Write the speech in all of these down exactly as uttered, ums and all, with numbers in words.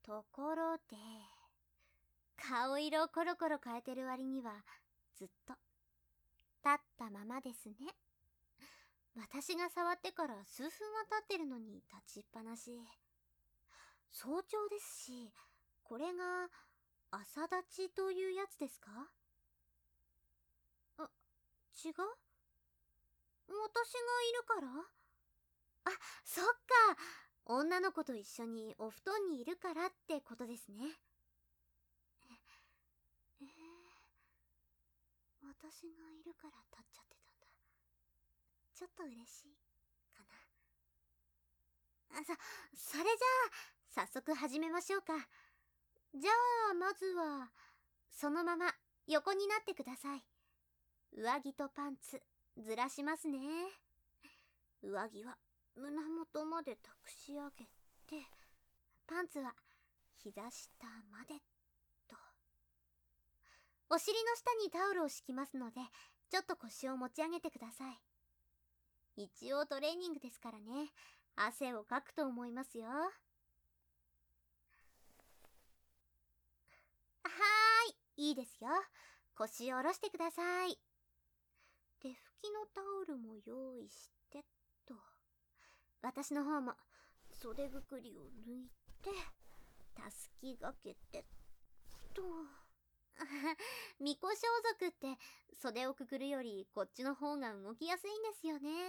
ところで、顔色をコロコロ変えてる割にはずっと立ったままですね。私が触ってから数分は経ってるのに立ちっぱなし。早朝ですし、これが朝立ちというやつですか？あ、違う？私がいるから？あ、そっか。女の子と一緒にお布団にいるからってことですね。えー、私がいるから立っちゃってたんだ。ちょっと嬉しいかな。あ、そ、それじゃあ、早速始めましょうか。じゃあ、まずは、そのまま横になってください。上着とパンツ、ずらしますね。上着は胸元までたくし上げて、パンツは膝下までと。お尻の下にタオルを敷きますので、ちょっと腰を持ち上げてください。一応トレーニングですからね、汗をかくと思いますよ。はーい、いいですよ。腰を下ろしてください。手拭きのタオルも用意してと。私の方も袖ぐくりを抜いて、たすきがけてと。巫女装束って袖をくくるよりこっちの方が動きやすいんですよね。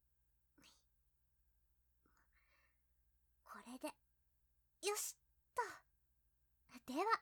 これでよしっと。では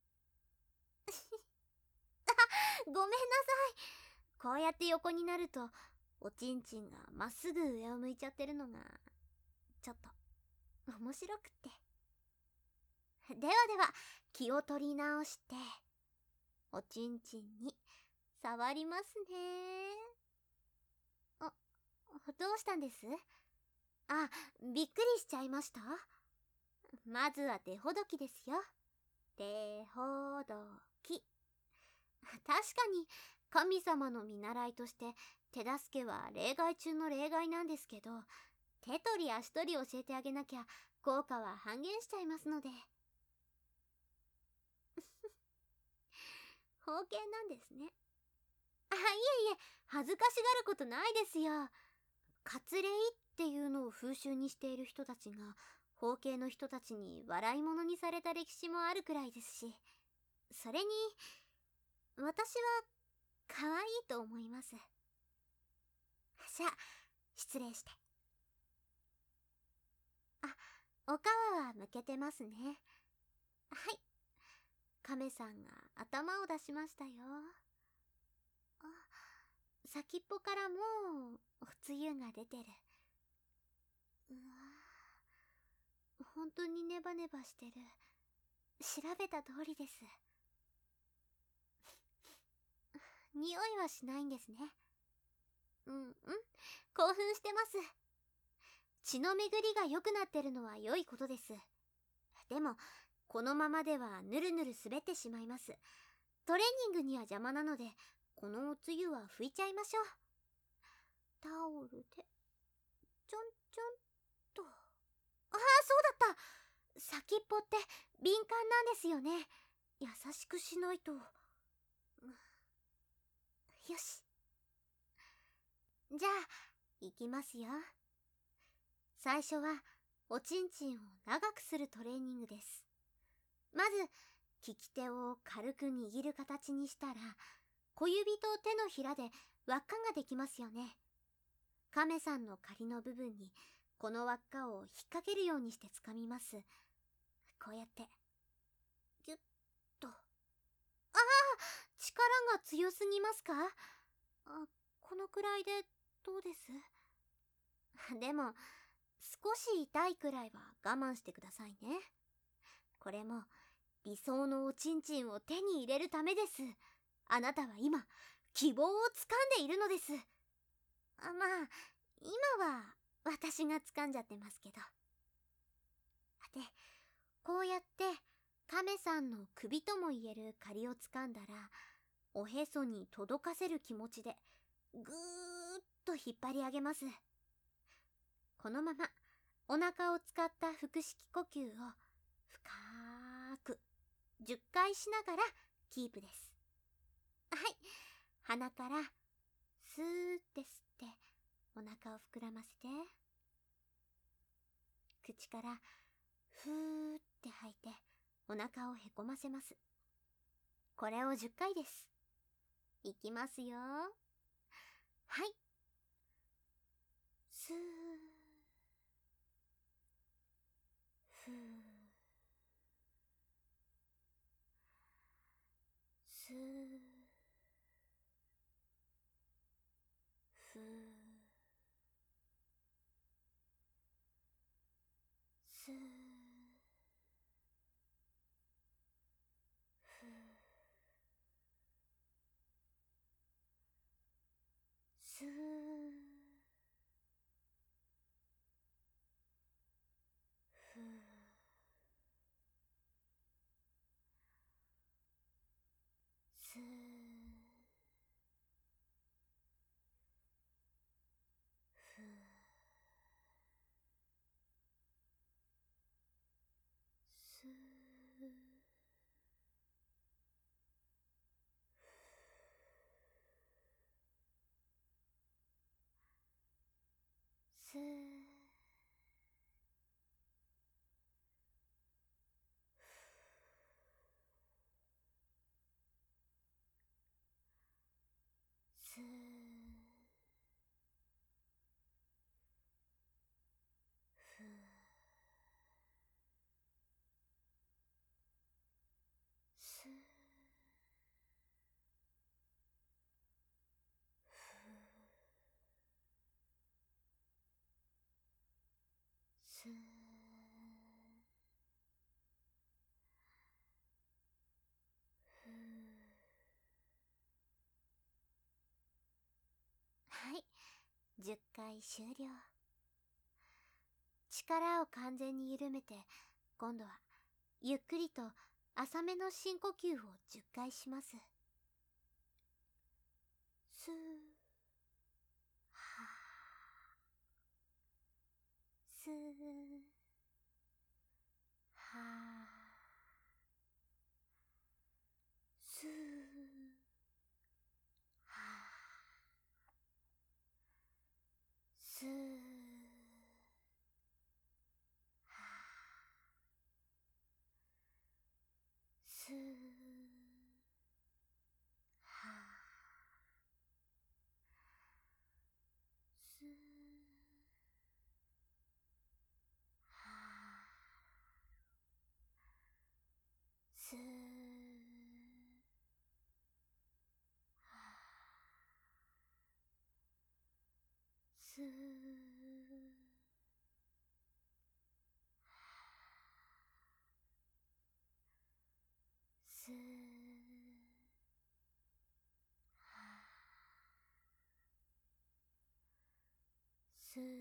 ごめんなさい。こうやって横になるとおちんちんがまっすぐ上を向いちゃってるのがちょっと面白くって。ではでは、気を取り直しておちんちんに触りますね。あ、どうしたんです？あ、びっくりしちゃいました？まずは手ほどきですよ。手ほどき。確かに神様の見習いとして手助けは例外中の例外なんですけど、手取り足取り教えてあげなきゃ効果は半減しちゃいますので。包茎なんですね。あ、いえいえ、恥ずかしがることないですよ。割礼っていうのを風習にしている人たちが包茎の人たちに笑い物にされた歴史もあるくらいですし、それに私は可愛いと思います。じゃあ失礼して。あ、お皮はむけてますね。はい、亀さんが頭を出しましたよ。あ、先っぽからもうおつゆが出てる。うわ、本当にネバネバしてる。調べた通りです。匂いはしないんですね。うんうん、興奮してます。血の巡りが良くなってるのは良いことです。でもこのままではぬるぬる滑ってしまいます。トレーニングには邪魔なので、このおつゆは拭いちゃいましょう。タオルでちょんちょんと。ああ、そうだった。先っぽって敏感なんですよね。優しくしないと。よし、じゃあいきますよ。最初はおちんちんを長くするトレーニングです。まず利き手を軽く握る形にしたら、小指と手のひらで輪っかができますよね。亀さんの仮の部分にこの輪っかを引っ掛けるようにして掴みます。こうやってギュッと。ああ、力が強すぎますか？あ、このくらいでどうです？でも少し痛いくらいは我慢してくださいね。これも理想のおちんちんを手に入れるためです。あなたは今希望をつかんでいるのです。あ、まあ今は私が掴んじゃってますけど。で、こうやって亀さんの首ともいえる仮を掴んだら、おへそに届かせる気持ちでぐーっと引っ張り上げます。このままお腹を使った腹式呼吸を深じゅっかいしながらキープです。はい、鼻からスーって吸ってお腹を膨らませて、口からふーって吐いてお腹をへこませます。これをじゅっかいです。いきますよ。はい、スー、ふー、スー、ふー、スー、ふー、スー、ふー、スー、ふー、スー、スー、スー、ふー、スー、スー。はい、じゅっかい終了。力を完全に緩めて、今度はゆっくりと浅めの深呼吸をじゅっかいします。スー、はー、スー、はー、スー、はー、スー、はー、スー、はー、スー、はー、スー、スー、スー、スー、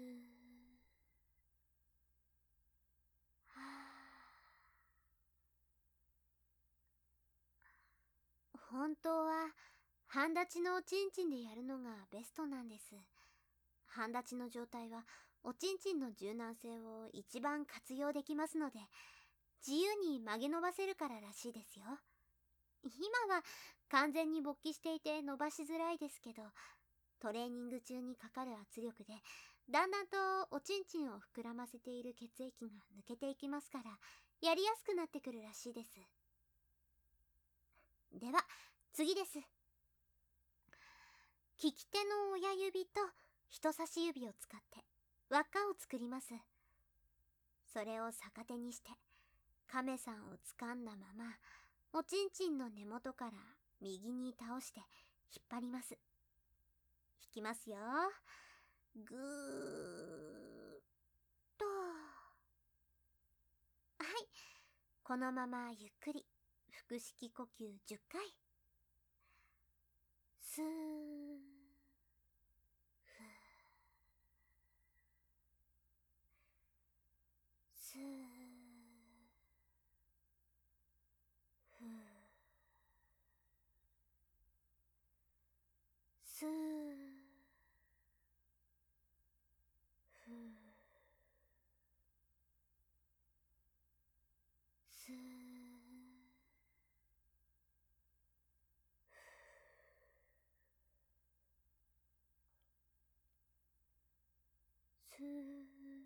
はー。本当は半立ちのおちんちんでやるのがベストなんです。半立ちの状態はおちんちんの柔軟性を一番活用できますので、自由に曲げ伸ばせるかららしいですよ。今は完全に勃起していて伸ばしづらいですけど、トレーニング中にかかる圧力でだんだんとおちんちんを膨らませている血液が抜けていきますから、やりやすくなってくるらしいです。では次です。利き手の親指と人差し指を使って輪っかを作ります。それを逆手にして亀さんを掴んだまま、おちんちんの根元から右に倒して引っ張ります。引きますよ。ぐーっと。はい、このままゆっくり腹式呼吸じゅっかい。スー、ふー、スー、ふー、スー、ふー、スー、 ふー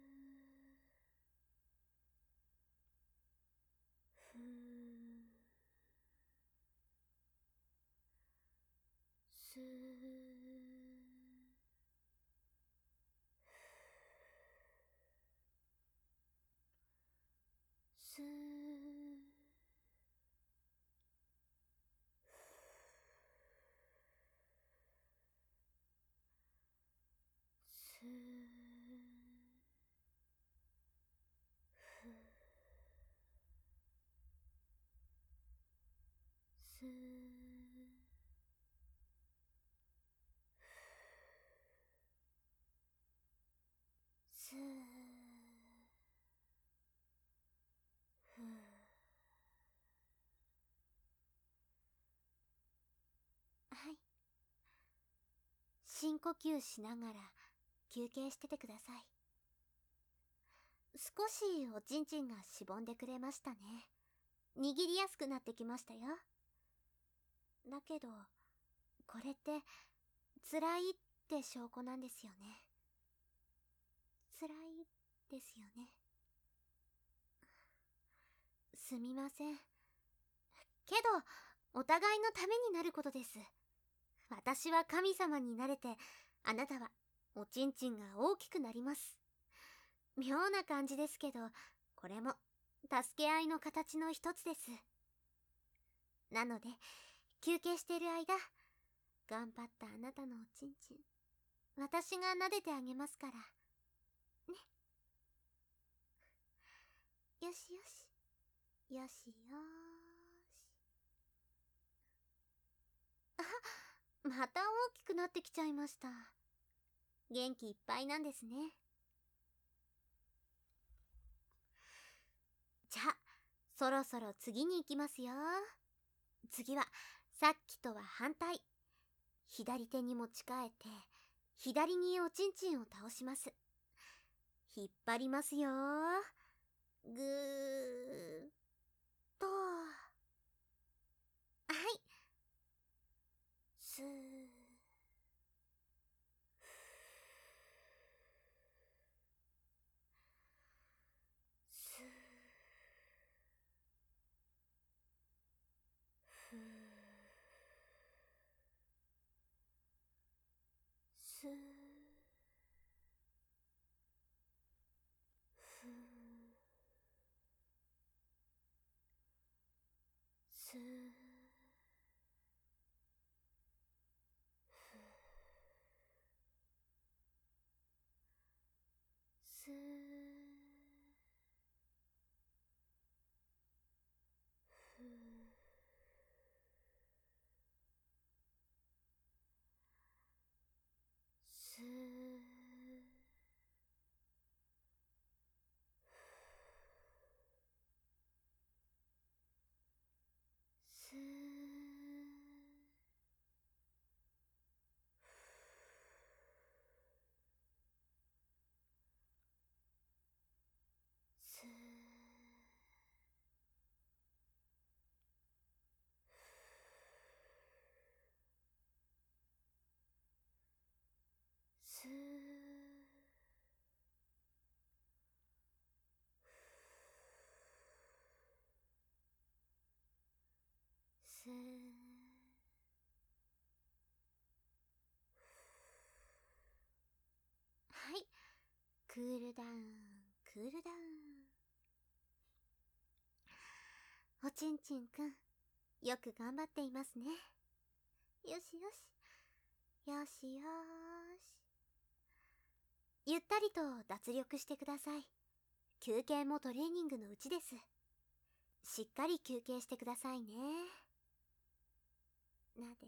ふーすーすーすーすーすーふー。はい。深呼吸しながら休憩しててください。少しおちんちんがしぼんでくれましたね。握りやすくなってきましたよ。だけど、これって辛いって証拠なんですよね。辛いですよね。すみません。けど、お互いのためになることです。私は神様になれて、あなたはおちんちんが大きくなります。妙な感じですけど、これも助け合いの形の一つです。なので、休憩してる間、頑張ったあなたのおちんちん、私が撫でてあげますから。ね。よしよし。よしよーし。あ、また大きくなってきちゃいました。元気いっぱいなんですね。じゃあ、そろそろ次に行きますよ。次は、さっきとは反対。左手に持ち替えて、左におちんちんを倒します。引っ張りますよ。ぐーっと。はい。すー。すー。ふー。すー。ふー。すー。ふー。すー。ふー。すー。すー。すー。すー。すー。はい。クールダウン、クールダウン。おちんちんくん、よく頑張っていますね。よしよし。よしよーし。ゆったりと脱力してください。休憩もトレーニングのうちです。しっかり休憩してくださいね。なでなで。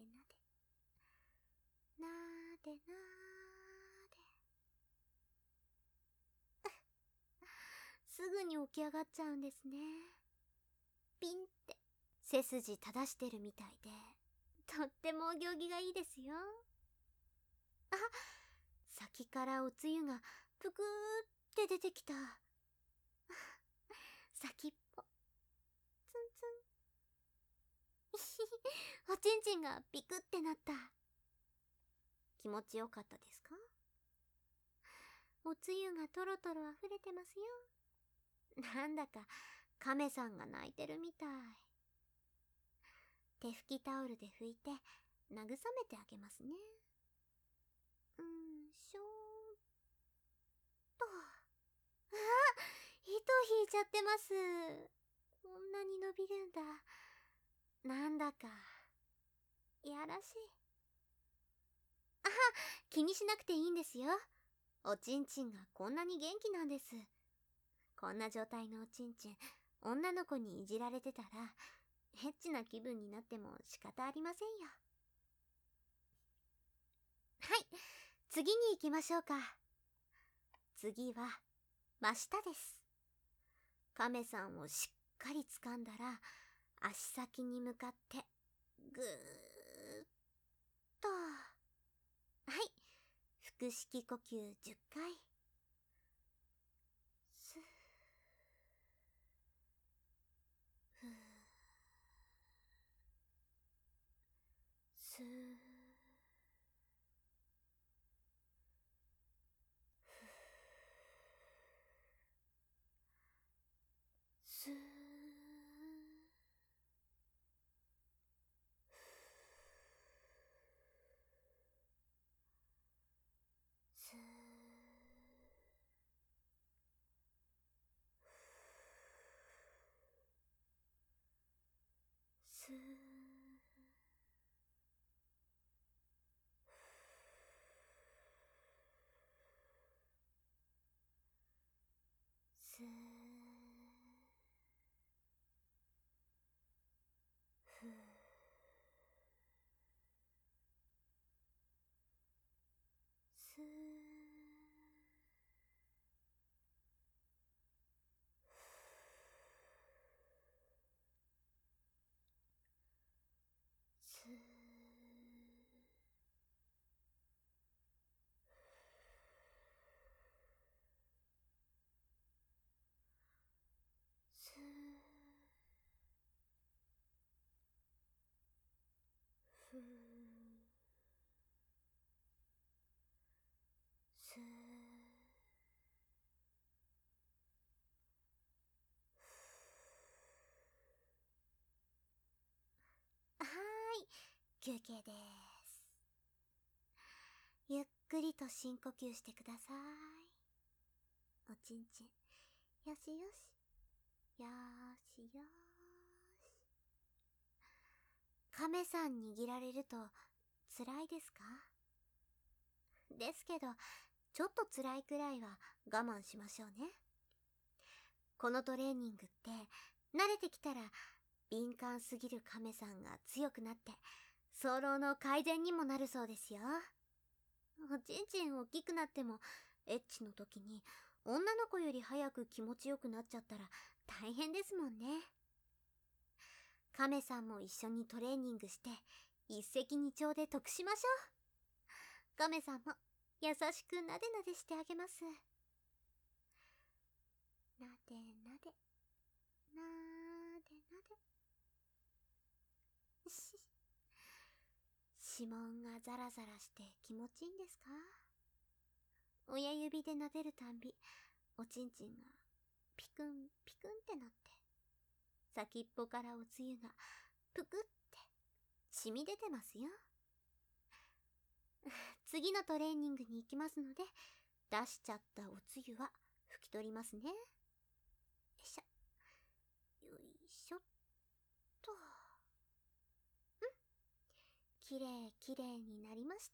なーでなーで。すぐに起き上がっちゃうんですね。ピンって背筋正してるみたいで、とってもお行儀がいいですよ。あ、先からおつゆがぷくーって出てきた。先っぽツンツン。おちんちんがピクってなった。気持ちよかったですか？ おつゆがとろとろあふれてますよ。なんだか亀さんが泣いてるみたい。手拭きタオルで拭いて慰めてあげますね。うんしょーっと。あ、糸引いちゃってます。こんなに伸びるんだ。なんだかいやらしい。あ、気にしなくていいんですよ。おちんちんがこんなに元気なんです。こんな状態のおちんちん、女の子にいじられてたらエッチな気分になっても仕方ありませんよ。はい、次に行きましょうか。次は真下です。亀さんをしっかり掴んだら足先に向かってぐーっと。はい、腹式呼吸じゅっかい。スーふースースースースースーふースースースーふースーはーい、休憩です。ゆっくりと深呼吸してください。おちんちん、よしよし、よーしよーし。亀さん握られると辛いですか？ですけど、ちょっと辛いくらいは我慢しましょうね。このトレーニングって慣れてきたら敏感すぎる亀さんが強くなって早漏の改善にもなるそうですよ。おちんちん大きくなってもエッチの時に女の子より早く気持ちよくなっちゃったら大変ですもんね。亀さんも一緒にトレーニングして一石二鳥で得しましょう。亀さんも優しくなでなでしてあげます。なでなでなーでなで。し指紋がザラザラして気持ちいいんですか？親指で撫でるたんびおちんちんがピクンピクンってなって、先っぽからおつゆがぷくって染み出てますよ。次のトレーニングに行きますので、出しちゃったおつゆは拭き取りますね。よいしょよいしょっと。うん、きれいきれいになりました。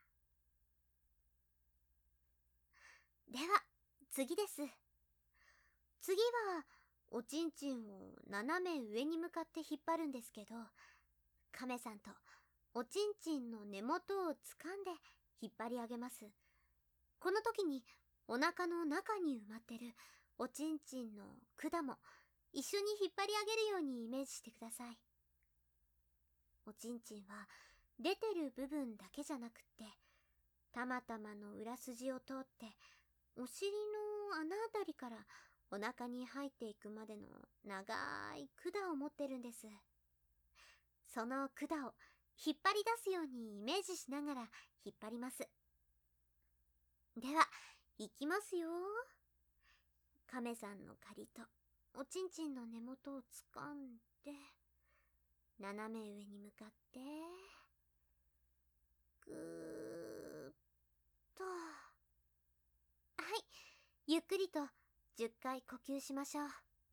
では次です。次はおちんちんを斜め上に向かって引っ張るんですけど、亀さんとおちんちんの根元を掴んで引っ張り上げます。この時にお腹の中に埋まってるおちんちんの管も一緒に引っ張り上げるようにイメージしてください。おちんちんは出てる部分だけじゃなくって、たまたまの裏筋を通ってお尻の穴あたりからお腹に入っていくまでの長い管を持ってるんです。その管を引っ張り出すようにイメージしながら引っ張ります。ではいきますよ。亀さんの仮とおちんちんの根元を掴んで、斜め上に向かってぐーっと。はい、ゆっくりとじゅっかい呼吸しましょう。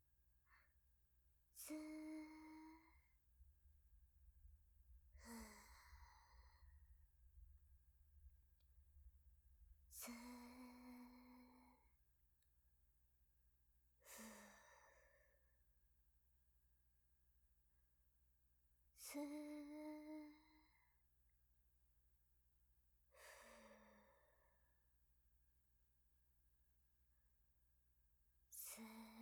スー、ふー、スー、ふー、スー、スー、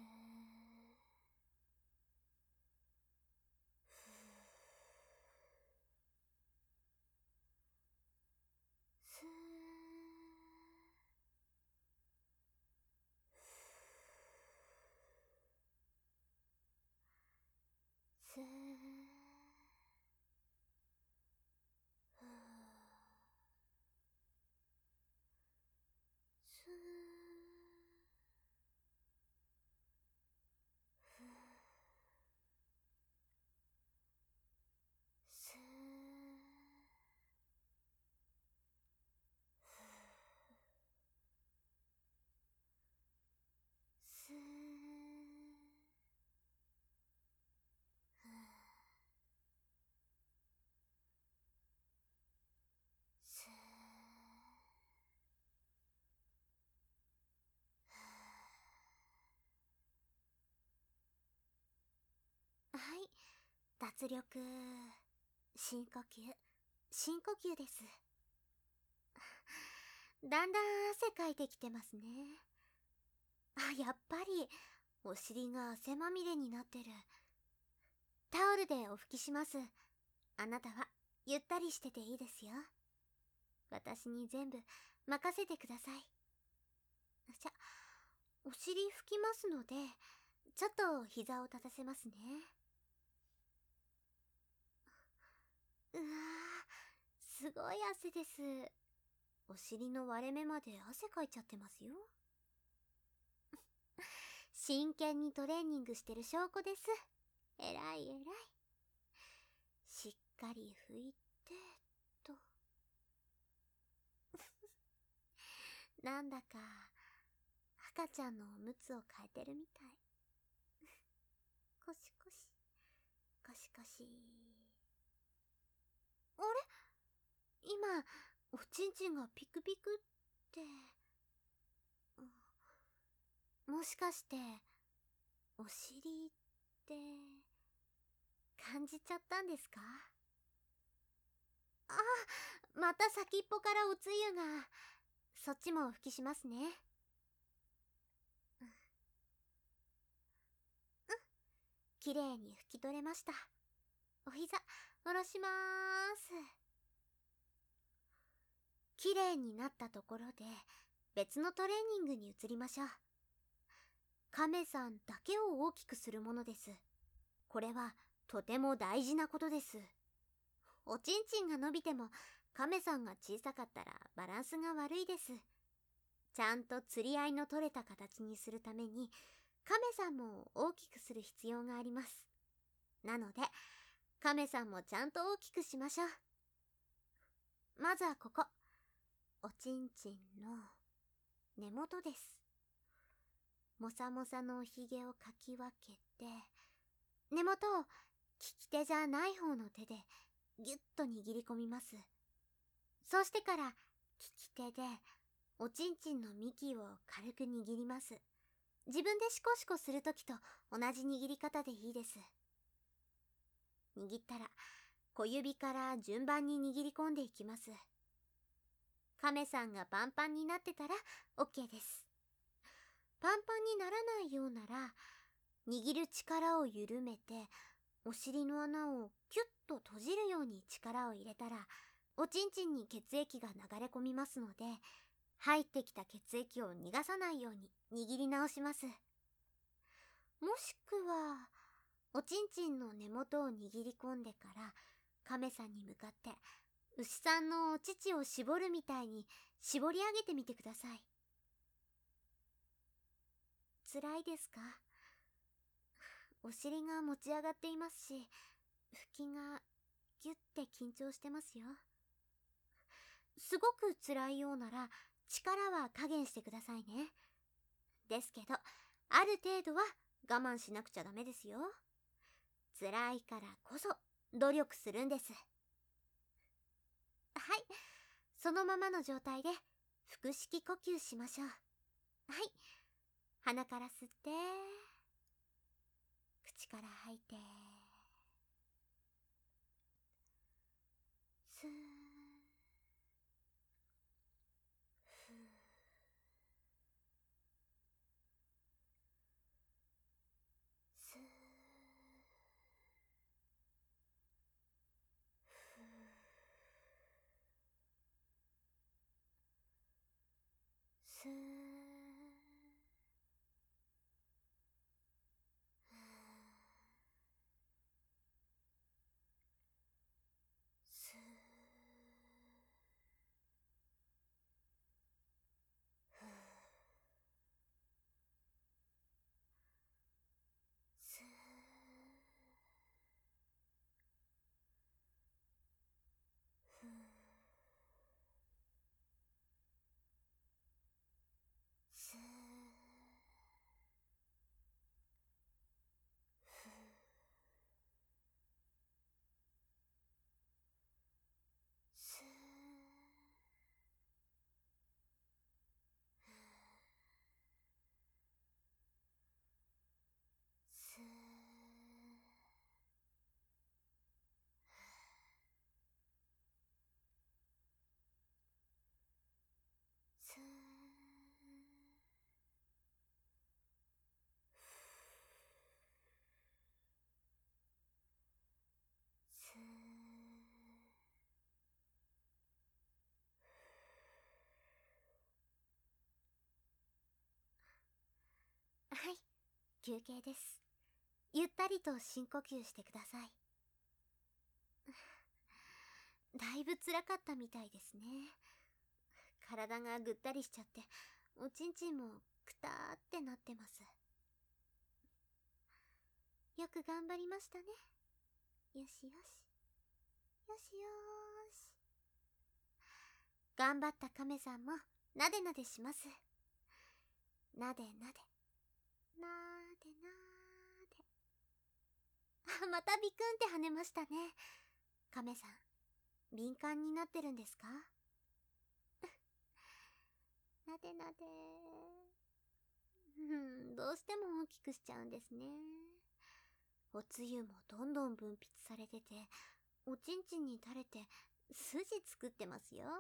スー、スー、ふー、スー、ふー、スー、スー、ふー、スー、はい、脱力、深呼吸、深呼吸です。だんだん汗かいてきてますね。あ、やっぱりお尻が汗まみれになってる。タオルでお拭きします。あなたはゆったりしてていいですよ。私に全部任せてください。じゃ、お尻拭きますので、ちょっと膝を立たせますね。うわー、すごい汗です。お尻の割れ目まで汗かいちゃってますよ。真剣にトレーニングしてる証拠です。えらいえらい。しっかり拭いてと。なんだか赤ちゃんのおむつを替えてるみたい。コシコシコシコシ。あれ、今おちんちんがピクピクって、もしかしてお尻って感じちゃったんですか？あ、また先っぽからおつゆが。そっちもお拭きしますね。うん、きれいに拭き取れました。お膝下ろしまーす。きれいになったところで別のトレーニングに移りましょう。亀さんだけを大きくするものです。これはとても大事なことです。おちんちんが伸びても亀さんが小さかったらバランスが悪いです。ちゃんと釣り合いの取れた形にするために亀さんも大きくする必要があります。なので亀さんもちゃんと大きくしましょう。まずはここ、おちんちんの根元です。もさもさのおひげをかき分けて、根元を利き手じゃない方の手でぎゅっと握り込みます。そうしてから利き手でおちんちんの幹を軽く握ります。自分でシコシコするときと同じ握り方でいいです。握ったら小指から順番に握り込んでいきます。亀さんがパンパンになってたら OK です。パンパンにならないようなら、握る力を緩めてお尻の穴をキュッと閉じるように力を入れたら、おちんちんに血液が流れ込みますので、入ってきた血液を逃がさないように握り直します。もしくはおちんちんの根元を握り込んでから亀さんに向かって牛さんのお乳を絞るみたいに絞り上げてみてください。 辛いですか？お尻が持ち上がっていますし、腹筋がギュッて緊張してますよ。すごく辛いようなら力は加減してくださいね。ですけど、ある程度は我慢しなくちゃダメですよ。辛いからこそ努力するんです。はい、そのままの状態で腹式呼吸しましょう。はい、鼻から吸って、口から吐いて、スー、フー、スー、フー、スー、スー、ふー、スー、ふー、スー、ふー、スー、スー、スー、スー、はい、休憩です。ゆったりと深呼吸してください。だいぶ辛かったみたいですね。体がぐったりしちゃって、おちんちんもくたーってなってます。よく頑張りましたね。よしよし。よしよーし。頑張った亀さんもなでなでします。なでなで。なーでなーで。あ、またビクンって跳ねましたね。亀さん、敏感になってるんですか？なでなでー。うん、どうしても大きくしちゃうんですね。おつゆもどんどん分泌されてて、おちんちんに垂れて筋作ってますよ。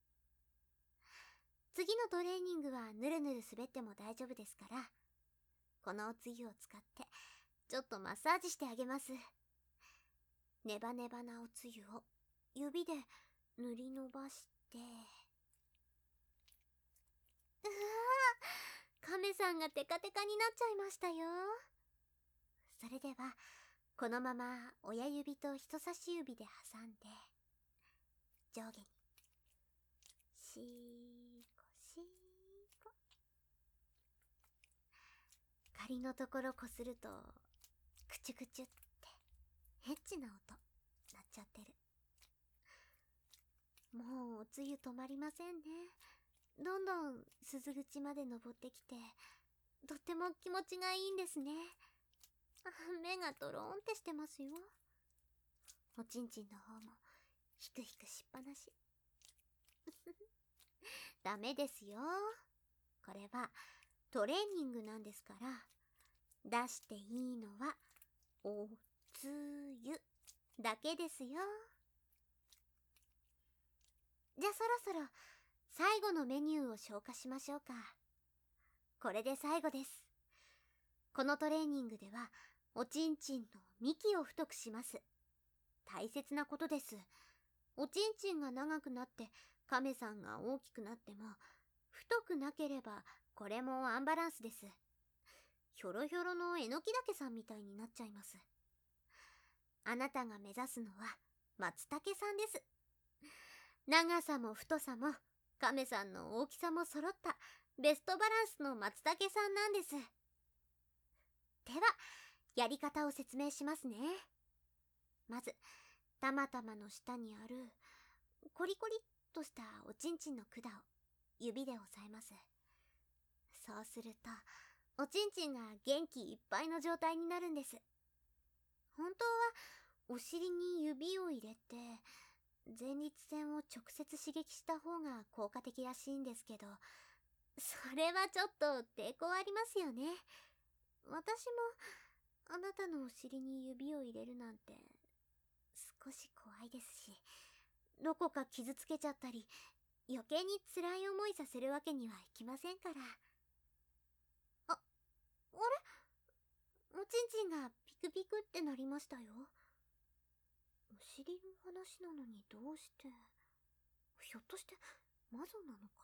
次のトレーニングはぬるぬる滑っても大丈夫ですから、このおつゆを使ってちょっとマッサージしてあげます。ネバネバなおつゆを指で塗り伸ばして、うわー、亀さんがテカテカになっちゃいましたよ。それではこのまま親指と人差し指で挟んで、上下にシーコシーコ。仮のところこするとクチュクチュってエッチな音なっちゃってる。もうおつゆ止まりませんね。どんどん鈴口まで登ってきて、とっても気持ちがいいんですね。あ、目がトローンってしてますよ。おちんちんの方もヒクヒクしっぱなし。ダメですよ。これはトレーニングなんですから、出していいのはおつゆだけですよ。じゃあそろそろ最後のメニューを消化しましょうか。これで最後です。このトレーニングではおちんちんの幹を太くします。大切なことです。おちんちんが長くなって亀さんが大きくなっても、太くなければこれもアンバランスです。ひょろひょろのえのきだけさんみたいになっちゃいます。あなたが目指すのは松茸さんです。長さも太さも亀さんの大きさも揃ったベストバランスの松茸さんなんです。 では、やり方を説明しますね。まず、たまたまの下にある、コリコリっとしたおちんちんの管を指で押さえます。そうすると、おちんちんが元気いっぱいの状態になるんです。本当は、お尻に指を入れて、前立腺を直接刺激した方が効果的らしいんですけど、それはちょっと抵抗ありますよね。私もあなたのお尻に指を入れるなんて少し怖いですし、どこか傷つけちゃったり余計に辛い思いさせるわけにはいきませんから。あ、あれ、おちんちんがピクピクってなりましたよ。お尻の話なのにどうして、ひょっとして魔女なのか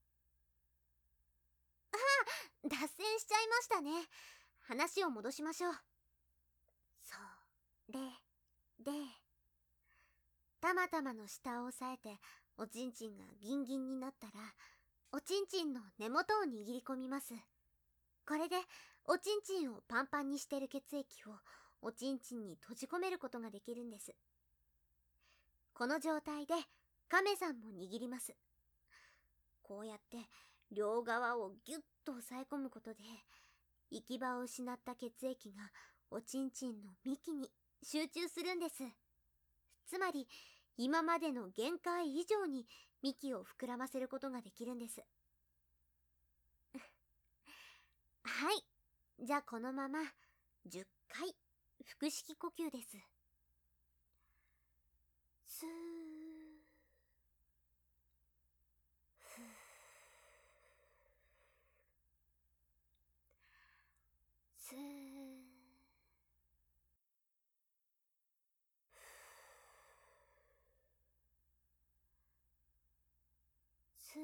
な。ああ、脱線しちゃいましたね。話を戻しましょう。それで、たまたまの下を押さえておちんちんがギンギンになったら、おちんちんの根元を握り込みます。これでおちんちんをパンパンにしてる血液をおちんちんに閉じ込めることができるんです。この状態で亀さんも握ります。こうやって両側をギュッと押さえ込むことで、行き場を失った血液がおちんちんの幹に集中するんです。つまり今までの限界以上に幹を膨らませることができるんです。はい、じゃあこのままじゅっかい腹式呼吸です。スー、ふー、スー、スー、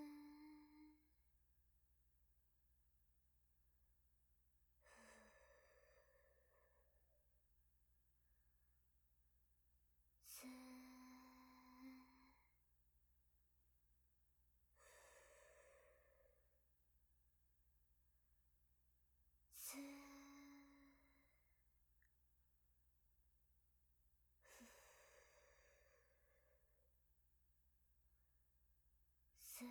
スー、スー、スー、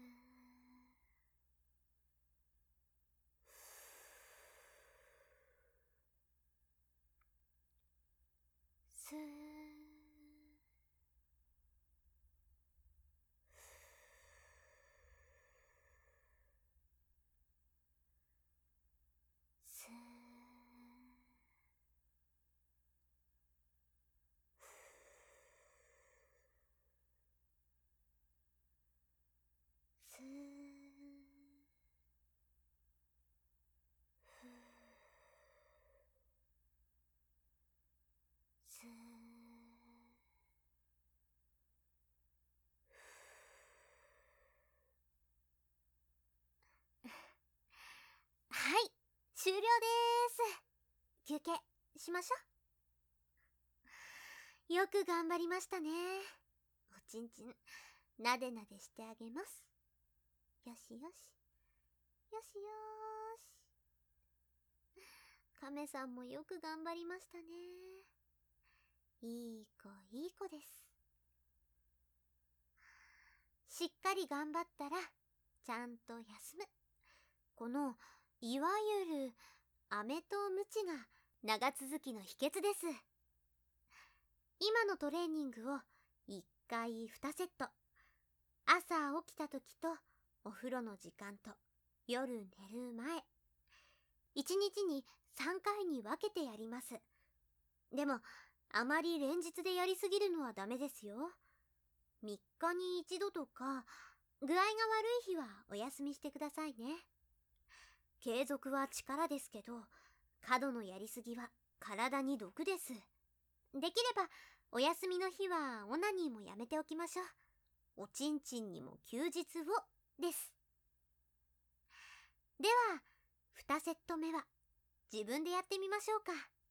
スー、スー、スー、スー。はい、終了です。休憩しましょう。よく頑張りましたね。おちんちんなでなでしてあげます。よしよし、よしよーし。亀さんもよく頑張りましたね。いい子いい子です。しっかり頑張ったらちゃんと休む。このいわゆる飴と鞭が長続きの秘訣です。今のトレーニングをいっかいにセット。朝起きた時とお風呂の時間と夜寝る前。いちにちにさんかいに分けてやります。でもあまり連日でやりすぎるのはダメですよ。みっかに一度とか、具合が悪い日はお休みしてくださいね。継続は力ですけど、過度のやりすぎは体に毒です。できればお休みの日はオナニーもやめておきましょう。おちんちんにも休日をです。ではにセット目は自分でやってみましょうか。